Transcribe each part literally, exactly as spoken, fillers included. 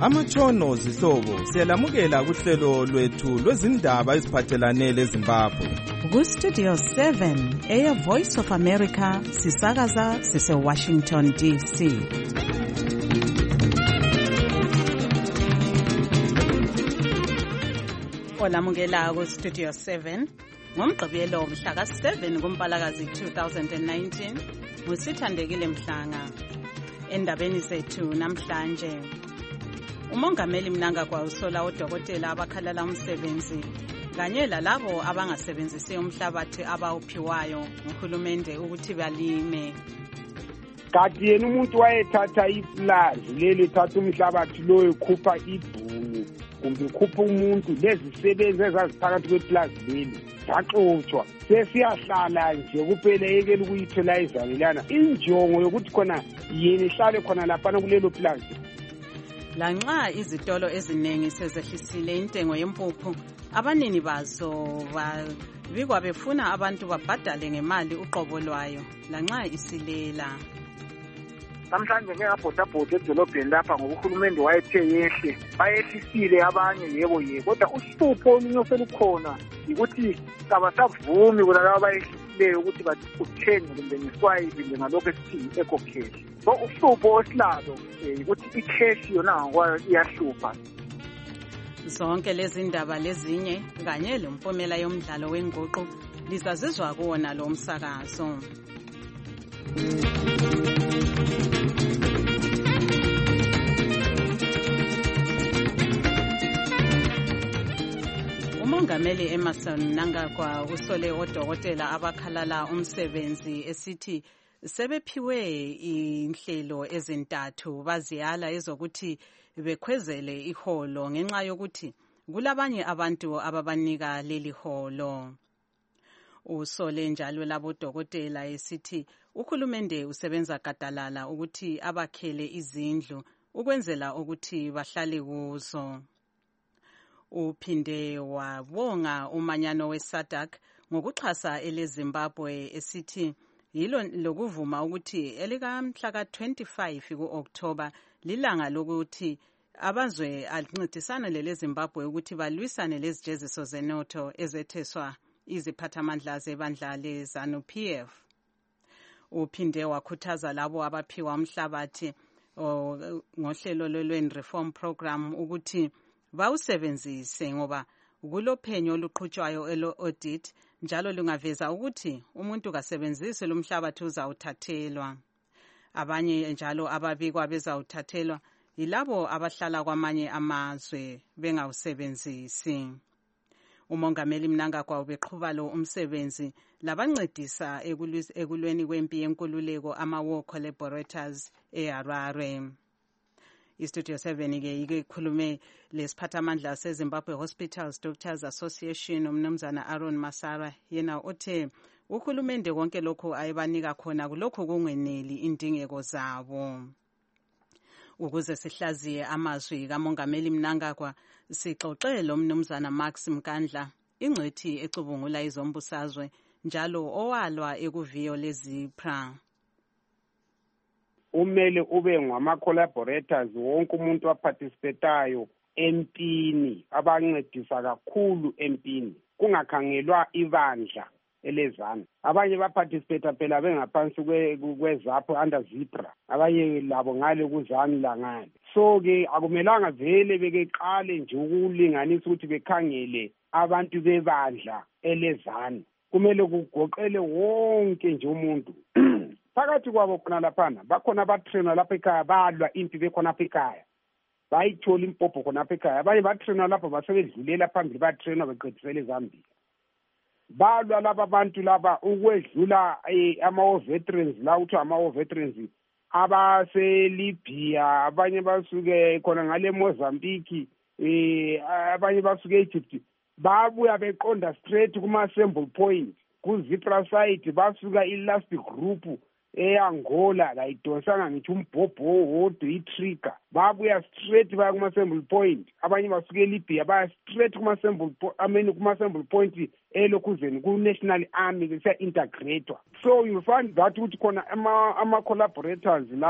Amatshono zihlobo siyalamukela kuhlelo lwethu lwezindaba eziphathelane leZimbabwe. Ku-Studio seven, Air Voice of America, sisakaza sise-Washington D C. Olamukela ku-Studio seven, ngomgqibelo mhla ka seven kuMpalakazi two thousand nineteen, ngusithandekile Mhlanga. Endabeni zethu namhlanje, uMongameli Mnangagwa usola odokotela abakhalala umsebenzi kanye lalabo abangasebenzisi umhlabathi abawuphiwayo nguhulumende ukuthi balime. Kanti yena umuntu wayethatha iplazi leli thatha umhlabathi lo ekhupha ibhunu kumbe ukhupha umuntu lezisebenzi ezaziphakathi kweplazi leli yaxoxwa sesiyahlala nje kuphela ekele ukuyithola lana injongo yokuthi khona yena ihlale khona lapha kulelo plazi. Lanxa izitolo eziningi sezehlisile intengo yempuphu, abanini bazo babikwa befuna abantu babhadale ngemali uqobo lwayo lanxa isilela. Namhlanje ngiyabhodabhoda edolobheni lapha ngoba uhulumende wayethe yehle bayehlisile abanye yebo yebo kodwa uhlupho olunye oselukhona ukuthi abasavumi kulabo abayehlisileyo ukuthi bathenge kumbe ngeswahili njengalokho esithi eco cash. So uhlupho osilalo ukuthi i-cash yona ngokwayo iyahlupha. Zonke lezi ndaba lezinye kanye lempumela yomdlalo wenguqu lizazizwa kuwona lo msakazo. uMongameli Emmerson Mnangagwa usole odokotela abakhalala umsebenzi esithi sebephiwe inhlelo ezintathu baziyala ezokuthi bekhwezele iholo ngenxa yokuthi kulabanye abantu ababanika leli holo. Usole njalo labo dokotela esithi uhulumende usebenza gadalala ukuthi abakhele izindlu ukwenzela ukuthi bahlale kuzo. Uphinde wabonga umanyano weSADC ngokuxhasa eleZimbabwe esithi yilo lokuvuma ukuthi elikamhla ka twenty-five ku-October lilanga lokuthi abazwe ancedisana leleZimbabwe ukuthi balwisane lezijeziso zenotho ezetheswa iziphathamandla zebandla leZANU P F. Uphinde wakhuthaza labo abaphiwa umhlabathi ngohlelo lolweni reform program ukuthi bawusebenzise ngoba kulophenyo oluqhutshwayo elo-audit njalo lungaveza ukuthi umuntu kasebenzisi lumhlabathi uzawuthathelwa. Abanye njalo ababikwa bezawuthathelwa yilabo abahlala kwamanye amazwe bengawusebenzisi. uMongameli Mnangagwa ubeqhuba lo umsebenzi labancedisa ekulweni kwempi yenkululeko ama-war collaborators eHarare. iStudio seven ke ikhulume lesiphathamandla seZimbabwe Hospitals Doctors Association umnumzana Aaron Masara yena othe uhulumende konke lokho ayebanika khona kulokho kungeneli indingeko zabo. Ukuze sihlaziye amazwi kaMongameli Mnangagwa sixoxe lo mnumzana Max Mkandla ingcwethi ecubungula izombusazwe njalo owalwa ekuviyo leZIPRA. Umele ube ngama-collaborators wonke umuntu waparticipatayo empini abancedisa kakhulu empini kungakhangelwa ibandla elezana. Abanye baparticipate phela bengaphansi kwezapho under ZIPRA, abanye labo ngale kuzani la ngale. So ke akumelanga vele bekeqale nje ukulinganisa ukuthi bekhangele abantu bebandla elezana. Kumele kugoqele wonke nje umuntu. Phakathi kwabo khona laphana bakhona abatrainer lapha ekhaya balwa impi bekhona lapha ekhaya bayithola impopho khona lapha ekhaya. Abanye batrainer lapha basebedlulela phambili batrainer beqedisele eZambia. Balwa laba bantu laba ukwedlula ama veterans la uthi ama veterans abaseLibya, abanye basuke khona ngale Mozambique, eh abanye basuke eEgypt, babuya beqonda straight kuma assembly point ku ZIPRA site basuka i-last group eAngola la idonsanga ngithi umbhobho wodwa itrigger babuya straight baya kuma assembly point. Abanye basuke eLibya baya straight kuma assembly ameni kuma assembly point elokuzeni ku National Army bese integrator. So you find that ukuthi khona ama ama collaborators lawa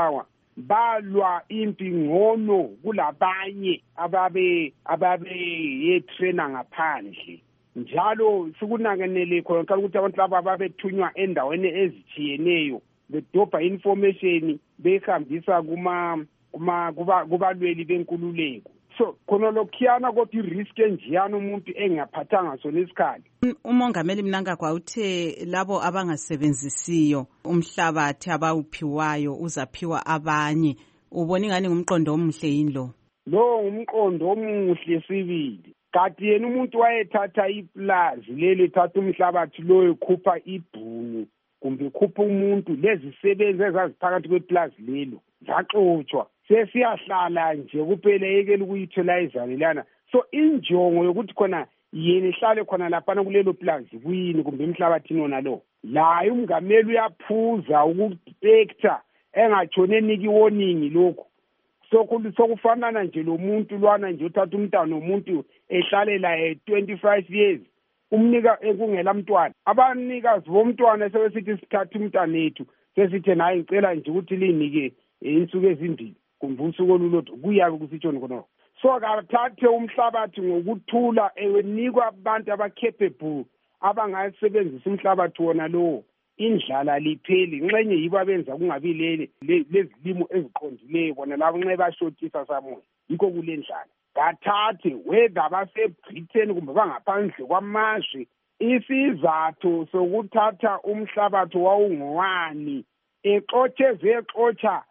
balwa impi ngcono kulabanye ababe ababe yetrainer ngaphandle. Njalo sikunakenele khona ukuthi abantu laba babethunywa endaweni ezithiyeneyo bedobha information behambisa kuma kuma kubalweli benkululeko. So khona lokhiyana kodwa i-risk enjiyana umuntu engaphathanga sona isikhali. Umongameli Mnangagwa uthe labo abangasebenzisiyo umhlabathi abawuphiwayo uzaphiwa abanye. Ubona ingani ngumqondo omuhle yini lo? Lo ngumqondo omuhle sibili. Kanti yena umuntu wayethatha iplazi leli thatha umhlabathi lo ekhupha ibhunu kumbe ekhupha umuntu lezisebenzi ezaziphakathi kweplazi lelo zaxotshwa. Sesiyahlala nje kuphela yekela ukuyitshelayiza lana. So injongo yokuthi khona yena ihlale khona lapha kulelo plazi kuyini kumbe emhlabathini wona lo. La umngameli uyaphuza ukupector engatshone niki warning lokho. So sokufana nje lo muntu lwana nje uthatha umntana nomuntu ehlalela e twenty-five years umnika ekungela mntwana. Abanikazi bomntwana sebesithi sithatha umntana ethu sesithi naye ngicela nje ukuthi linike insuku ezimbili kumbe usuku olulodwa kuyabe kusitshoni khona. So akathathe umhlabathi ngokuthula enikwa abantu abacapable abangasebenzisa umhlabathi wona lo. Indlala lipheli nxenye yibo abenza kungabi lele lezilimo eziqondileyo bona labo nxe bashotisa samoya yikho kule ndlala. Kathathe whether baseBritain kumbe bangaphandle kwamazwe isizathu sokuthatha umhlabathi wawungowani exotshe zexotsha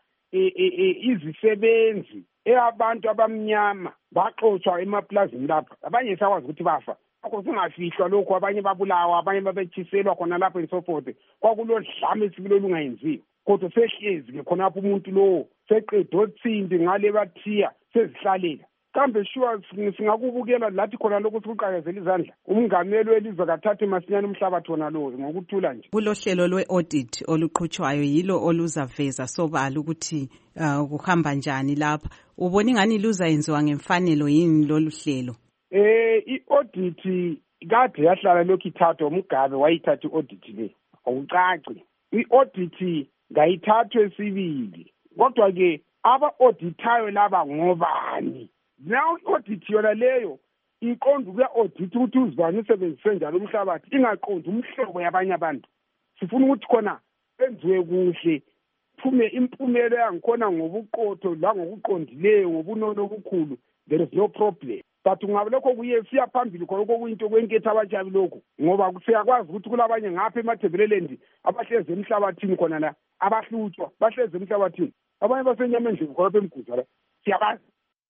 izisebenzi eabantu abamnyama baxotsha emaplazini lapha abanye sakwazi ukuthi bafa. Akho singafihlwa lokho abanye babulawa abanye babetshiselwa khona lapho insofothe kwakulodlame sibilo lungayenziwe kodwa sehlezi ke khona lapho umuntu lo seqedwe otsindi ngale bathiya sezihlalela. Kambe sure singakubukela lathi khona lokho sikuqakezela izandla umngameli welizwe kathathe masinyane umhlabathi wona lo ngokuthula nje. Kulohlelo lwe-audit oluqhutshwayo yilo oluzaveza sobala ukuthi uh, kuhamba njani lapha. Ubona ingani luzayenziwa ngemfanelo yini lolu hlelo? Eh i-audit kade yahlala lokhu ithathwa uMgabe wayithatha i-audit le. Awucaci. I-audit ngayithathwe sibili. Kodwa ke aba-auditayo laba ngobani? Now i-audit yona leyo iqonda ukuya-audit ukuthi uzibani usebenzise njalo umhlabathi ingaqondi umhlobo yabanye abantu. Sifuna ukuthi khona enziwe kuhle phume impumelo yangikhona ngobuqotho la ngokuqondileyo ngobunono obukhulu. There is no problem. But ungabe lokho kuye siya phambili khona kokuyinto kwenketha abatshabi lokho ngoba siyakwazi ukuthi kulabanye ngapha eMathebeleland abahleze emhlabathini khona la abahlutshwa bahleze emhlabathini abanye basenyameni nje khona emguza la siyabazi.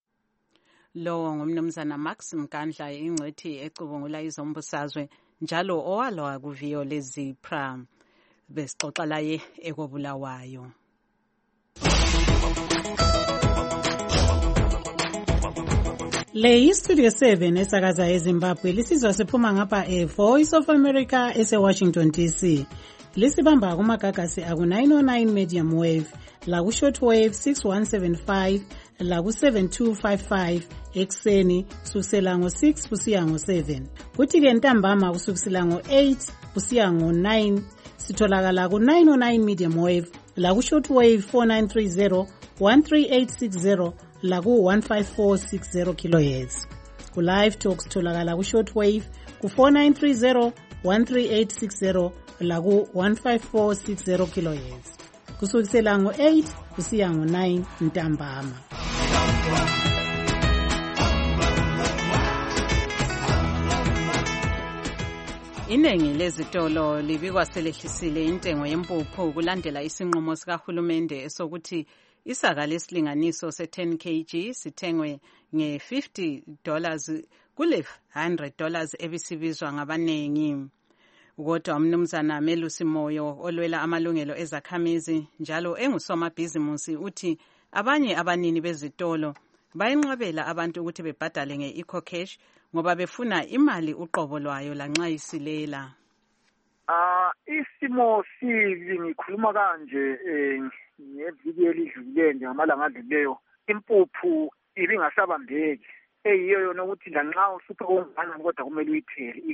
Lo ngumnumzana Max Mkandla ingcwethi ecubungula izombusazwe njalo owalwa kuviyo lezi pram besixoxa laye ekobulawayo. Le iStudio seven esakaza eZimbabwe lisizwa siphuma ngapha eVoice of America ese-Washington D C. Lisibamba kumagagasi aku nine oh nine medium wave, la ku shortwave six one seven five, la ku seven two five five ekseni kusukela ngo six kusiya ngo seven. Kuthi ke ntambama kusukela ngo eight kusiya ngo nine sitholakala ku nine oh nine medium wave, la ku shortwave four nine three zero, one three eight six zero la ku one five four six zero kilohertz. Ku live talks tholakala ku shortwave ku four nine three zero, one three eight six zero la ku one five four six zero kilohertz. Kusukela ngo eight kusiya ngo nine ntambama. Iningi lezitolo libikwa selehlisile intengo yempuphu kulandela isinqumo sikahulumende esokuthi isaka lesilinganiso se ten kilograms sithengwe nge fifty dollars kule one hundred dollars ebisibizwa ngabanengi. Kodwa umnumzana Melusi Moyo olwela amalungelo ezakhamizi njalo engusomabhizimusi uthi abanye abanini bezitolo bayinqabela abantu ukuthi bebhadale nge-eco cash ngoba befuna imali uqobo lwayo lanxa isilela. Ah isimo sibi ngikhuluma kanje eh ngeviki elidlulileyo ngamalanga adlulileyo impuphu ibingasabambeki eyiyo yona ukuthi lanxa usupha ongana kodwa kumele uyithele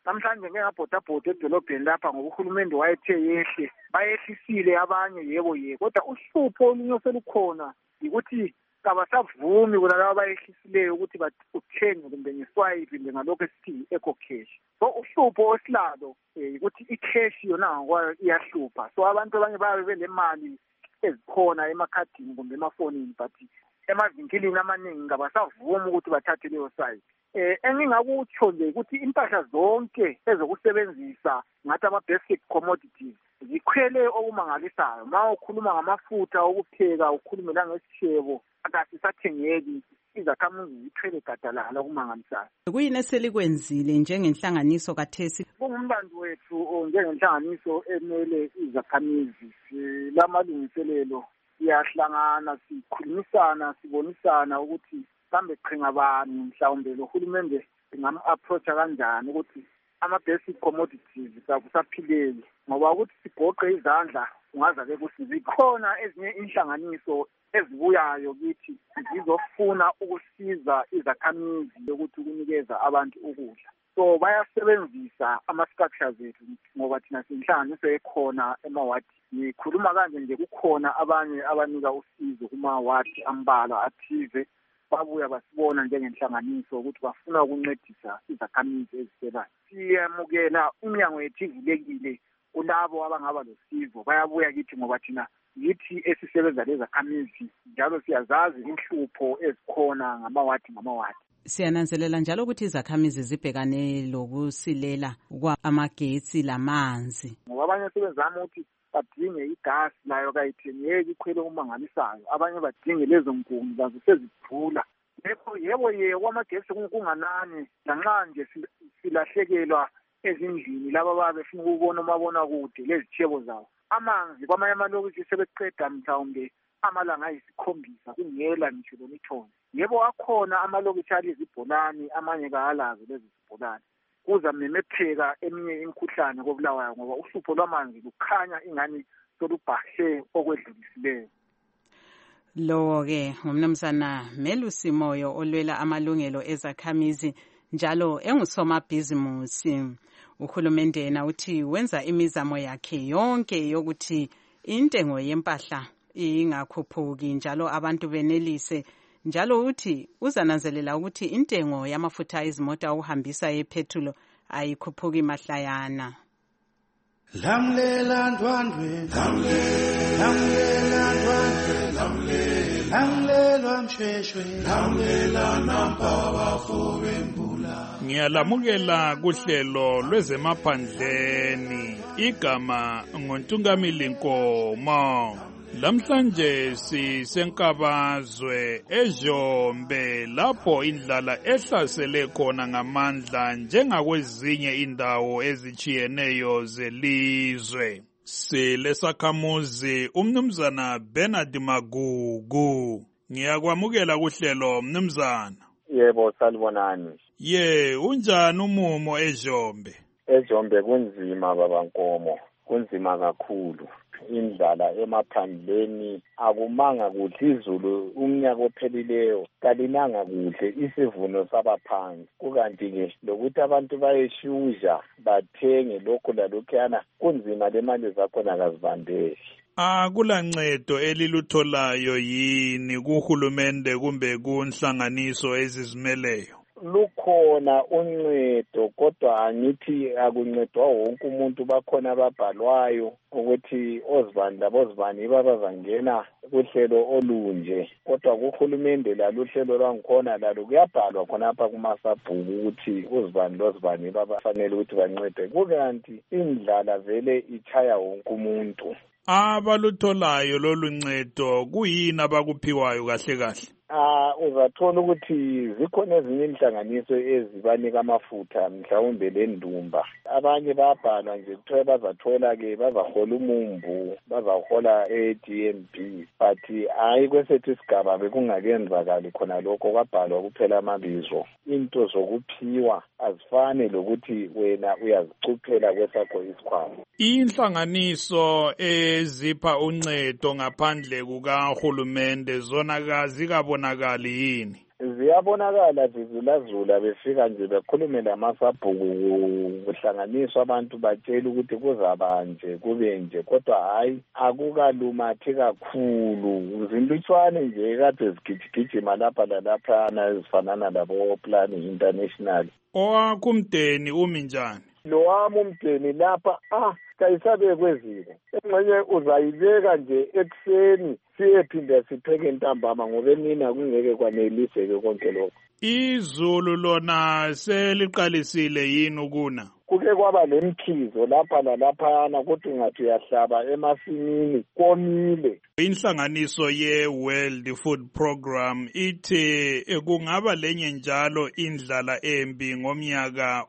namhlanje ngeke ngabhodabhoda edolobheni lapha ngoba uhulumende wayethe yehle bayehlisile abanye yebo ye kodwa uhlupho olunye oselukhona ukuthi kabasavumi kuna laba bayehlisileyo ukuthi bathenge kumbe ngeswipe kumbe ngalokho esithi eco cash. So uhlupho osilalo ukuthi i-cash yona ngokwayo iyahlupha, so abantu abanye bayabe benemali ezikhona emakhadini kumbe emafonini but emavinkilini amaningi kabasavumi ukuthi bathathe leyo site. Eh engingakutsho nje ukuthi impahla zonke ezokusebenzisa ngathi ama-basic commodities zikhwele okumangalisayo. Ma ukhuluma ngamafutha okupheka, ukhulume langesishebo, akasisathengeki, izakhamuzi zithwele gadalala okumangalisayo. Kuyini eselikwenzile njengenhlanganiso kathesi? Kungumlando wethu njengenhlanganiso emele izakhamizi lamalungiselelo siyahlangana, sikhulumisana, sibonisana ukuthi kambe qhinga bani mhlawumbe lo hulumende ngam-approacha kanjani ukuthi ama-basic commodities kusaphileli, ngoba ukuthi sigoqe izandla ungaza-ke ukuthi zikhona ezinye inhlanganiso ezibuyayo kithi zizofuna ukusiza izakhamizi ukuthi ukunikeza abantu ukudla. So bayasebenzisa ama-structures ethu ngoba thina siyinhlanganiso ekhona emawadi. Ngikhuluma kanje nje kukhona abanye abanika usizo kumawadi ambalwa athize, babuya basibona njengenhlanganiso ukuthi bafuna ukuncedisa izakhamizi eziselayo. Siyamukela umnyango wethu ivulekile kulabo abangaba losizo, bayabuya kithi ngoba thina yithi esisebenza lezakhamizi njalo siyazazi inhlupho ezikhona ngamawadi ngamawadi. Siyananzelela njalo ukuthi izakhamizi zibhekane lokusilela kwa amagetsi lamanzi, ngoba abanye sebezama ukuthi badinge igasi layo kayithengeki ikhwele umangalisayo, abanye badinge lezo nkuni zazo sezidlula. Yebo yebo ye kwamagesi kunganani lanxa nje silahlekelwa ezindlini laba babefuna ukubona umabona kude lezithebo zawo. Amanzi kwamanye amalokishi sebeqeda mhlawumbe amalanga ayisikhombisa kungela ngisho lomithoni. Yebo akhona amalokishi alizibholani, amanye kalazo lezi zibholani. Kuza memepheka eminye imikhuhlane kobulawayo ngoba uhlupho lwamanzi lukhanya ingani solubhahle okwedlulisileyo. Lo-ke ngumnumzana Melusi Moyo olwela amalungelo ezakhamizi njalo engusomabhizimusi. Uhulumende yena uthi wenza imizamo yakhe yonke yokuthi intengo yempahla ingakhuphuki njalo abantu benelise, njalo uthi uzananzelela ukuthi intengo yamafutha ezimota okuhambisa epetrol ayikhuphuki mahlayana. Lamlela ndwandwe, lamlela ndwandwe, lamlela msheshwe, lamlela nampa bafowembula. Ngiyalamukela kuhlelo lwezemaphandleni, igama ngoNtungamili Nkomo. Lamhlanje sisenkabazwe eJombe lapho indlala ehlasele khona ngamandla njengakwezinye indawo ezichiyeneyo zelizwe. Silesakhamuzi umnumzana Bernard Magugu. Ngiyakwamukela kuhlelo mnumzana. Yebo salibonani. Ye, unjani umumo eJombe? eJombe kunzima baba Nkomo, kunzima kakhulu. Indlala emaphandleni akumanga kuhle, izulu umnyaka ophelileyo kalinanga kuhle, isivuno sabaphansi. Kukanti ke lokuthi abantu bayeshusha bathenge lokho lalokhana kunzima, le mali zakhona kazibambeki. Akulancedo elilutholayo yini kuhulumende kumbe kunhlanganiso ezizimeleyo? Lukhona uncedo kodwa angithi akuncedwa wonke umuntu. Bakhona ababhalwayo ukuthi ozibani labozibani babazangena kuhlelo olunje, kodwa kuhulumende laluhlelo lwangikhona lalo kuyabhalwa khonapha kumasabhuku ukuthi uzibani lozibani babafanele ukuthi bancede. Kukanti indlala vele ichaya wonke umuntu. Abalutholayo lolu ncedo kuyini abakuphiwayo kahle kahle? Ah uzathola ukuthi zikhona ezinye inhlanganiso ezibanika amafutha mhlawumbe lendumba. Abanye babhalwa nje kuthiwa bazathola ke bazahola umumbu, bazahola e-D M B, but hayi kwesethu isigaba bekungakenzakali khona lokho, kwabhalwa kuphela amabizo. Into zokuphiwa azifane lokuthi wena uyazicuphela kwesakho isikhwama. Inhlanganiso ezipha uncedo ngaphandle kukahulumende zona kazikabonakali yini? ziyabonakala zizulazula befika nje bekhulume lamasabhuku kuhlanganiswa abantu batshela ukuthi kuzabanje kube nje, kodwa hayi akukalumathi kakhulu. Zilutshwane nje kade zigijigijima lapha lalaphana ezifanana labo Plan International. Owakho umdeni umi njani? Lo wami umdeni lapha ah kayisabe kweziko. Engxenye uzayibeka nje ekseni siyephinda sipheke ntambama ngoba emini kungeke kwaneliseke konke lokho. Izulu lona seliqalisile yini ukuna? Kuke kwaba lemkhizo lapha lalaphana kodwa ungathi uyahlaba emasimini komile. Inhlanganiso ye-World Food Program ithi kungaba lenye njalo indlala embi ngomnyaka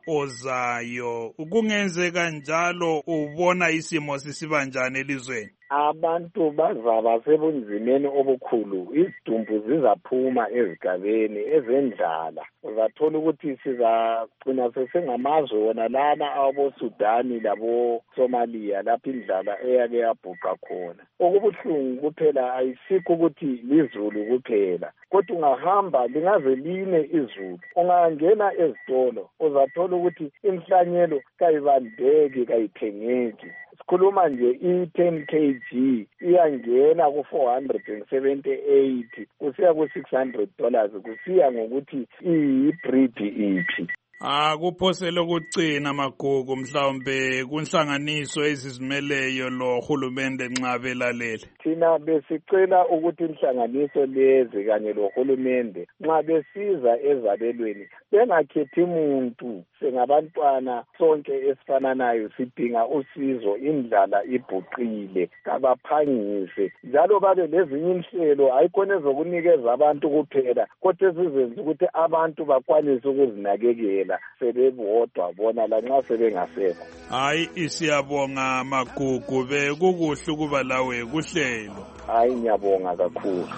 ozayo. Kungenzeka njalo ubona isimo sisiba njani elizweni? Abantu bazaba sebunzimeni obukhulu, izidumbu zizaphuma ezigabeni ezendlala. Uzathola ukuthi sizagcina sesengamazwe wona lana abo Sudani labo Somalia lapho indlala eyake yabhuqa khona. Okubuhlungu kuphela ayisikho ukuthi lizulu kuphela, kodwa ungahamba lingaze line izulu, ungangena ezitolo uzathola ukuthi inhlanyelo kayibandeki kayithengeki. Sikhuluma nje i-ten kilograms iyangena ku-four hundred seventy-eight kusiya ku-six hundred dollars kusiya ngokuthi iyi-breed iphi. Ah kuphosele ukucina magugu mhlawumbe kunhlanganiso ezizimeleyo lo hulumende nxa belalele. Thina besicela ukuthi inhlanganiso lezi kanye lo hulumende nxa besiza ezabelweni bengakhethi umuntu, sengabantwana sonke esifananayo sidinga usizo, indlala ibhuqile, kabaphangise njalo babe lezinye inhlelo ayikhona ezokunikeza abantu kuphela kodwa ezizenza ukuthi abantu bakwanise ukuzinakekela sebebodwa bona lanxa sebengasekho. Hayi isiyabonga magugu bekukuhle ukuba lawe kuhlelo. Hayi ngiyabonga kakhulu.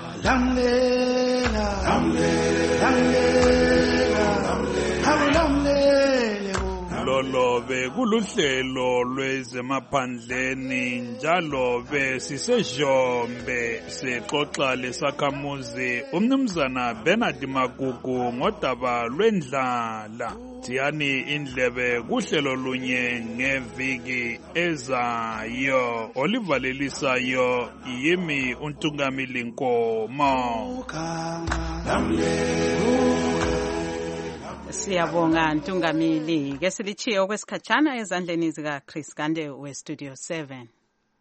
Lamlela lamlela lamlela lolo bekuluhlelo lwezemaphandleni njalo besisejombe sexoxa lesakhamuzi umnumzana Bernard Magugu ngodaba lwendlala. Tiyani indlebe kuhlelo lunye ngeviki ezayo. Olivalelisayo yimi uNtungamili Nkomo. Siyabonga Ntungamili. Ke silichiye okwesikhatshana ezandleni zika Chris Gande we Studio seven.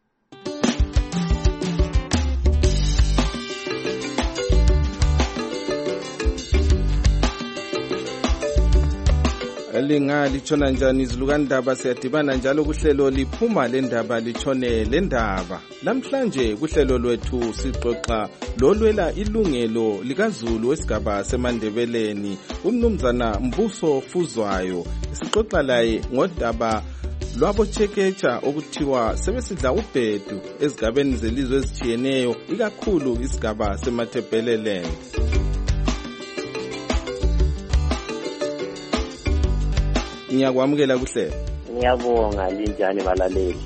Linga litshona njani izilukandaba siyadibana njalo kuhlelo liphuma lendaba litshone lendaba. Namhlanje kuhlelo lwethu sixoxa lolwela ilungelo likaZulu wesigaba seMandebeleni umnumzana Mbuso Fuzwayo. Sixoxa laye ngodaba lwabotsheketsha okuthiwa sebesidla ubhedu ezigabeni zelizwe ezitshiyeneyo ikakhulu isigaba seMatabeleland. Ngiyakwamukela kuhle. Ngiyabonga linjani balaleli.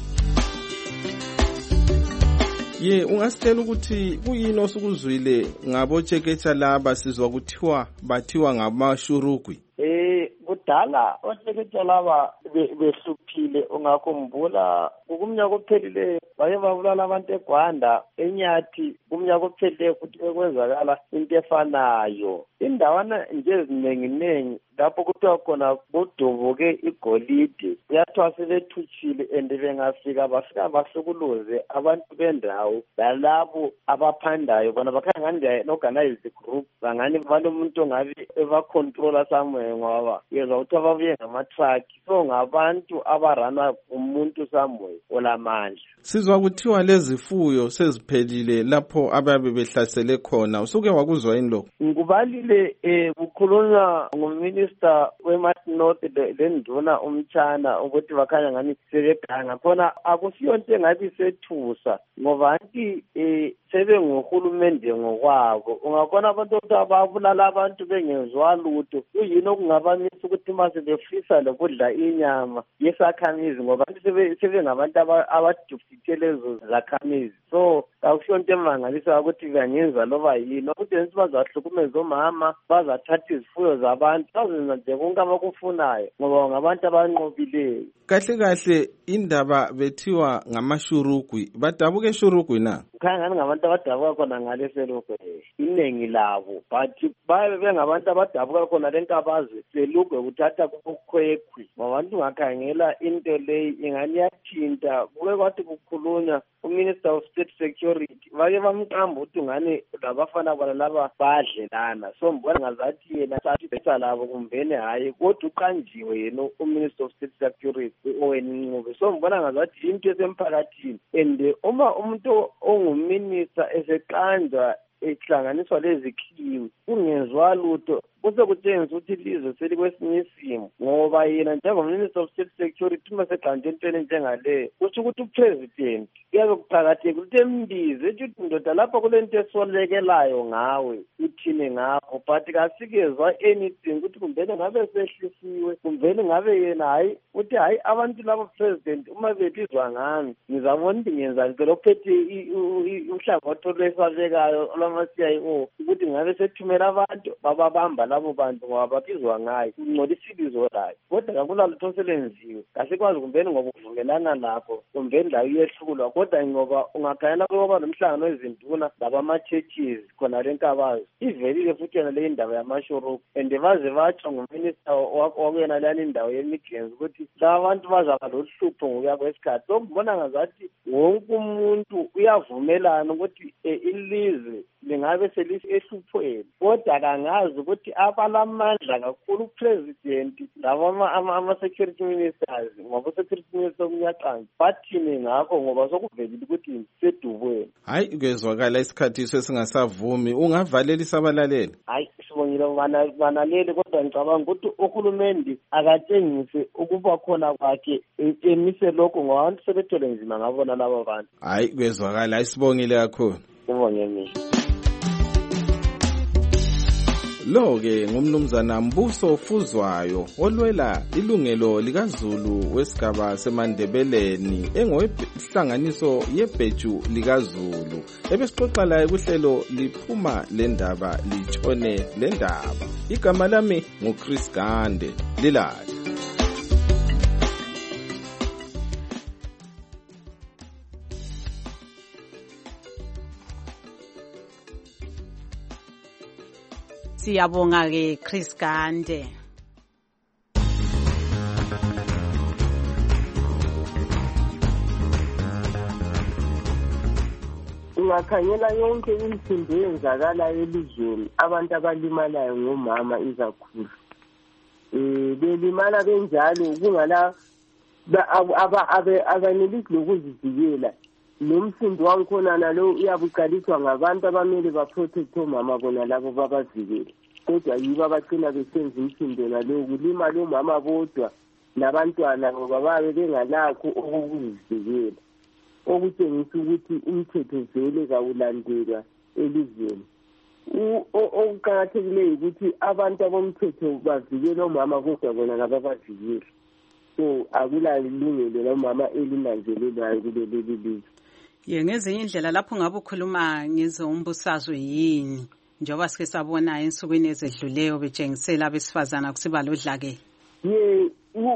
Ye ungasitshela ukuthi kuyini osukuzwile ngabotsheketsha laba sizwa kuthiwa bathiwa ngamashurugwi? Eh kudala otsheketsha laba behluphile ungakhumbula kumnyaka ophelile baye babulala abantu eGwanda eNyathi kumnyaka ophelile futhi kwenzakala into efanayo. Indawana nje ezinenginengi lapho kuthiwa khona kudubuke igolide kuyathiwa sebethuthile and bengafika bafika bahlukuluze abantu bendawo lalabo abaphandayo bona bakhanga ngani organized group bangani balomuntu ngabe ebacontroller somewhere ngoba yezwa ukuthi ababuye ngama-truck so ngabantu abarana umuntu somewhere olamandla. Sizwa kuthiwa lezifuyo seziphelile lapho ababe behlasele khona. Usuke wakuzwa yini lokho? Ngubalile eh kukhulunywa nguminister weMarch North lenduna umtshana ukuthi bakhanya ngani sebeganga khona akusiyo into engathi sethusa ngoba anti eh sebengohulumende ngokwabo. Ungabona abantu ukuthi ababulala abantu bengezwa lutho, kuyini okungabamisa ukuthi mase befisa lokudla inyama yesakhamizi ngoba sebengabantu abadufite lezo zakhamizi. So akusho into emangalisayo ukuthi kanyenza loba yini ukuthi nje bazahlukumeza omama, bazathatha izifuyo zabantu, bazenza nje konke abakufunayo ngoba ngabantu abanqobileyo. Kahle kahle indaba bethiwa ngamashurugwi, badabuka eshurugwi na? Khangani ngabantu abadabuka khona ngaleselugwe iningi labo, but babe bengabantu abadabuka khona lenkabazi selugwe kuthatha kukhwekhwi. Abantu ngakhangela into leyi ingani yathinta kuke kwathi kukhulunywa uMinister of State Security bake bamqamba ukuthi ngane labafana bona laba badlelana. So mbona ngazathi yena sathi betha labo kumbene hayi kodwa uqanjiwe yena uMinister of State Security oweninqube. So mbona ngazathi into esemphakathini and uma umuntu onguminister eseqanjwa ehlanganiswa lezikhiwi kungezwa lutho kuse kutshengisa ukuthi ilizwe selikwesinye isimo ngoba yena njengoMinister of State Security uma seqanje entweni njengale kusho ukuthi upresident kuyabe kuqhakathekile ukuthi embize ethi ndoda lapha kulento esolekelayo ngawe uthini ngakho but kasikezwa anything ukuthi kumbene ngabe sehlisiwe kumbene ngabe yena hayi uthi hayi abantu labo president uma betizwa ngami ngizabona ukuthi ngenza ngicela ukuphethe uhlangothi lwesabekayo lwama-C I O ukuthi ngabe sethumela abantu bababamba labo bantu ngoba bapizwa ngayo ungcolisile izo layo kodwa kakula lutho selenziwe kasikwazi kumbeni ngoba uvumelana lakho kumbeni la uyehlulwa kodwa ngoba ungakhayela ngoba nomhlangano wezinduna labama-churches khona lenkabazi ivelile futhi yena le indaba yamashurugwi and baze batsho nguminister wakuyena lani indawo ye-Midlands ukuthi laba bantu bazaba lohlupho ngokuya kwesikhathi. So kubona ngazathi wonke umuntu uyavumelana ukuthi ilizwe lingabe selihluphweni kodwa kangazi ukuthi abalamandla kakhulu upresident laba ama-security ministers ngoba security minister umnyaqanzi bathini ngakho ngoba sokuvelile ukuthi sedubweni. Hayi kwezwakala isikhathi sesingasavumi ungavalela isabalaleli. Hayi sibongile banaleli kodwa ngicabanga ukuthi uhulumende akatshengise ukuba khona kwakhe emise lokho ngoba abantu sebethole nzima ngabona laba bantu. Hayi kwezwakala isibongile kakhulu. Ubonge mina. Lo-ke ngumnumzana Mbuso Fuzwayo olwela ilungelo likaZulu wesigaba seMandebeleni engowehlanganiso yebheju likaZulu. Ebesixoxa laye kuhlelo liphuma lendaba litshone lendaba. Igama lami nguChris Gande lilala. Siyabonga ke Chris Gande. Ungakhangela yonke imisindo eyenzakala elizweni abantu abalimalayo ngomama izakhulu. Eh belimala benjalo kungala abanelisi lokuzivikela. Nomsindo wankhona nalo uyabuqaliswa ngabantu abamele baprotect omama bona labo babavikele kodwa yibo abacina besenza imsindo nalo kulima lo mama bodwa nabantwana ngoba babe bengalakho okuzivikela okutshengisa ukuthi umthetho vele kawulandelwa elizweni. Okuqakathekileyo ukuthi abantu abomthetho bavikele omama kodwa bona kababavikele. So akula ilungelo lomama elinanzelelwayo kuleli lizwe. Ye ngezinye indlela lapho ngabe ukhuluma ngezombusazwe yini njengoba sike sabona ensukwini ezedluleyo betshengisela abesifazana kusiba lodlake. Ye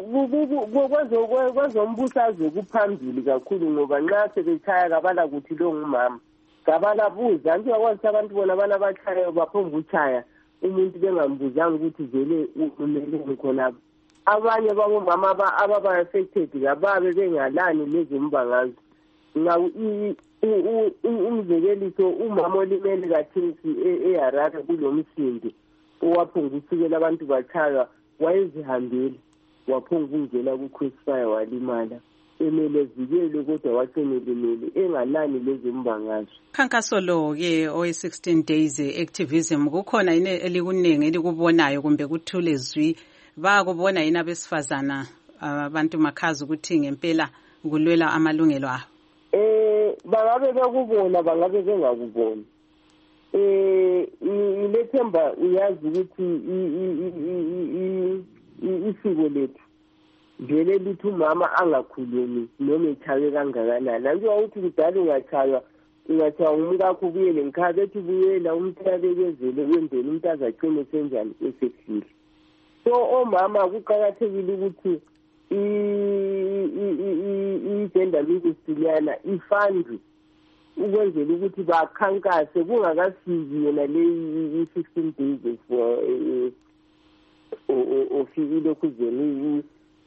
kwezombusazwe kuphambili kakhulu ngoba nxa sebechaya kabala kuthi lo ngumama kabala buza nje wakwazi abantu bona bana bachayo baphomba uchaya umuntu bengambuzanga ukuthi vele umeleni khona. Abanye babomama ababa affected kababe bengalani lezombangazwe. Ngawu umzekeliso umama olimele kathesi eHarare kulomsindo owaphonga ukusukela abantu bachaya wayezihambela waphonga ukungena ku-crossfire walimala emele vikele kodwa wacenelimele engalani lezombangazwe. Khankaso lo-ke owe-sixteen days activism kukhona yini elikuningi elikubonayo kumbe kuthule zwi bakubona yini abesifazana abantu makhazi ukuthi ngempela kulwela amalungelo abo? Eh bangabe bekubona bangabe bengakubona. Eh ilethemba uyazi ukuthi isiko lethu vele lithi umama angakhulumi noma echawe kangakanani. Anjye ukuthi kudala ungachaywa ungathwa umkakho ubuyele ngikhaya bethi buyela umthabekezele wendele umuntu azagcine senjani esefile. So omama kuqakathekile ukuthi i-gender ministeriana ifundwe ukwenzela ukuthi bakhankase kungakafiki yona le i-fifteen days for ofikile kuzeni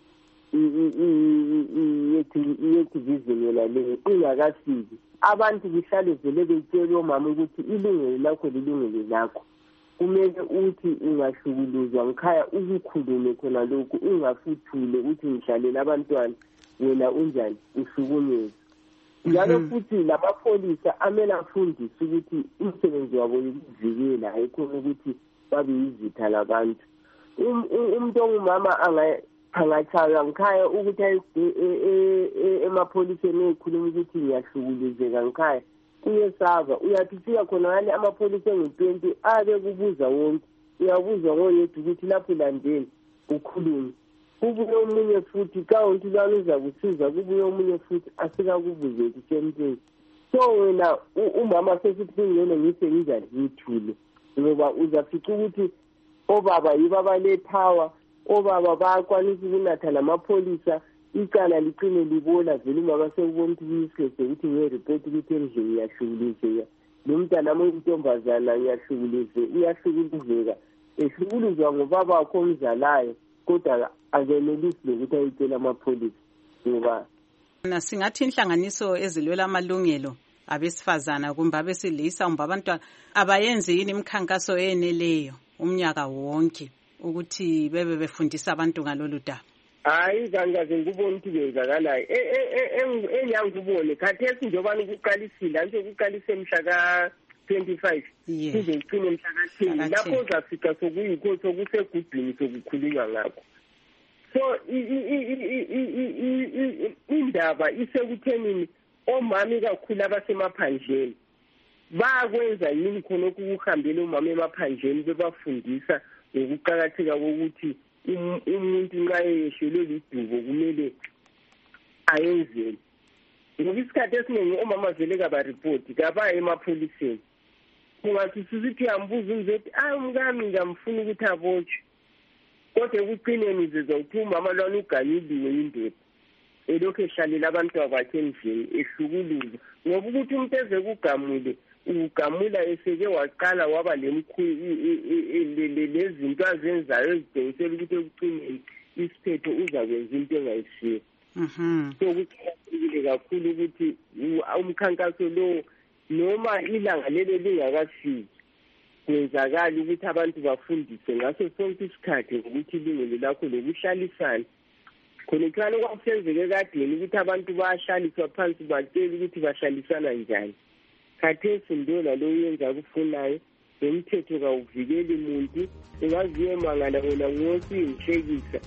i-activism yona le ingakafiki. Abantu kuhlale vele betshela omama ukuthi ilungelo lakho lilungelo lakho. Kumele uthi ungahlukuluzwa ngikhaya ukukhulume khona lokhu ungafuthule uthi ngihlalela abantwana wena unjani uhlukunyezwe. Njalo futhi lamapholisa amele afundise ukuthi umsebenzi wabo ukuvikela hayikhona ukuthi babe yizitha labantu. Umuntu ongumama angachaywa ngikhaya ukuthi emapholiseni ekhuluma ukuthi ngiyahlukuluzeka ngikhaya uyesaba uyathi fika khona ngale amapholisa ngu-twenty abe kubuza wonke uyabuza ngoyedwa ukuthi lapho landeni ukhulume. Kubuye omunye futhi kawonke lwana uza kusiza kubuye omunye futhi asikakubuze ukuthi same. So wena umama sesithi ngene ngise njani ngithule ngoba uzafica ukuthi obaba yibo abale-power, obaba bayakwanisa ukunatha namapholisa icala liqine libola vele umama sekubona ukuthi kuyisikese ukuthi nge-report ukuthi endlini iyahlukuluzeka lo mntana oyintombazana ngiyahlukuluzeka uyahlukuluzeka ehlukuluzwa ngobaba wakho omzalayo kodwa akenelisi lokuthi ayitshela amapholisa ngoba singathi inhlanganiso ezilwela amalungelo abesifazana kumbe abesilisa kumbe abantwana abayenzi yini imikhankaso eneleyo umnyaka wonke ukuthi bebe befundisa abantu ngalolu daba? Hayi kangaze ngibone ukuthi kwenzakalayo enyangibone khathesi njobani ukuqalisile anje ukuqalise mhla ka twenty-five size ugcine mhla ka ten lapho uzafika sokuyikho sokusegudini sokukhulunywa ngakho. So indaba isekuthenini omama kakhulu abasemaphandleni bakwenza yini khona ukuhambela omama emaphandleni bebafundisa ngokuqakatheka kokuthi umuntu nxa eyehlelwe lidubo kumele ayenzeni. Ngoba isikhathi esiningi omama vele kabaripoti kabaye emapholiseni. Kungathi sizithi yambuza umzethi ayi umkami ngamfuna ukuthi abotshwe. Kodwa ekuqineni zizwa ukuthi umama lwana uganyuliwe indoda elokhu ehlalela abantwana bakhe endlini ehlukuluza ngoba ukuthi umuntu eze kugamule ugamula eseke waqala waba lezinto azenzayo ezidingisela ukuthi ekuqineni isiphetho uzakwenza into engayisiyo. So kuqakathekile kakhulu ukuthi umkhankaso lo noma ilanga lelo lingakafiki kwenzakala ukuthi abantu bafundise ngaso sonke isikhathi ukuthi ilungelo lakho lokuhlalisana khona khona kwakusenzeke kadeni ukuthi abantu bayahlaliswa phansi batshela ukuthi bahlalisana njani. Khathesi ndona lo yenza kufunayo umthetho kawuvikeli umuntu ungaziye mangala wena ngiyosiyihlekisa.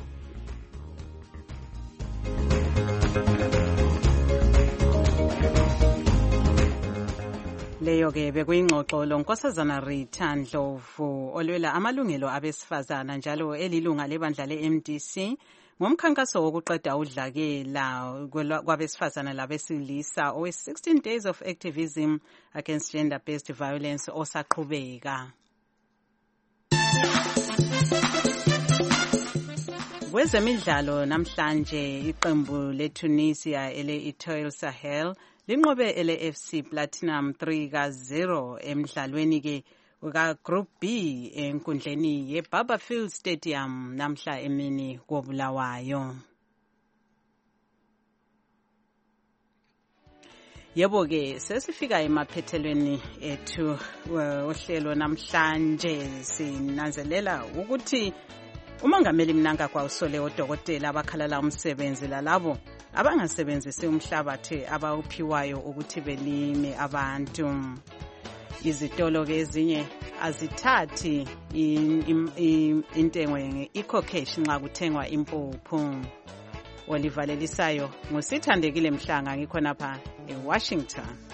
Leyo ke bekuyingxoxo lonkosazana Rita Ndlovu olwela amalungelo abesifazana njalo elilunga lebandla le-M D C ngomkhankaso wokuqeda udlakela kwabesifazana labesilisa owe sixteen days of activism against gender-based violence osaqhubeka. Kwezemidlalo namhlanje iqembu leTunisia ele-Etoile Sahel linqobe ele-F C Platinum three ka zero emidlalweni ke ka Group B enkundleni yeBarberfield Stadium namhla emini koBulawayo. Yebo ke sesifika emaphethelweni ethu ohlelo namhlanje sinanzelela ukuthi uMongameli Mnangagwa usole odokotela abakhalala umsebenzi lalabo abangasebenzisi umhlabathi abawuphiwayo ukuthi belime abantu. Izitolo ke ezinye azithathi intengo ye-eco-cash nxa kuthengwa impuphu. Olivalelisayo ngusithandekile Mhlanga ngikhona pha eWashington.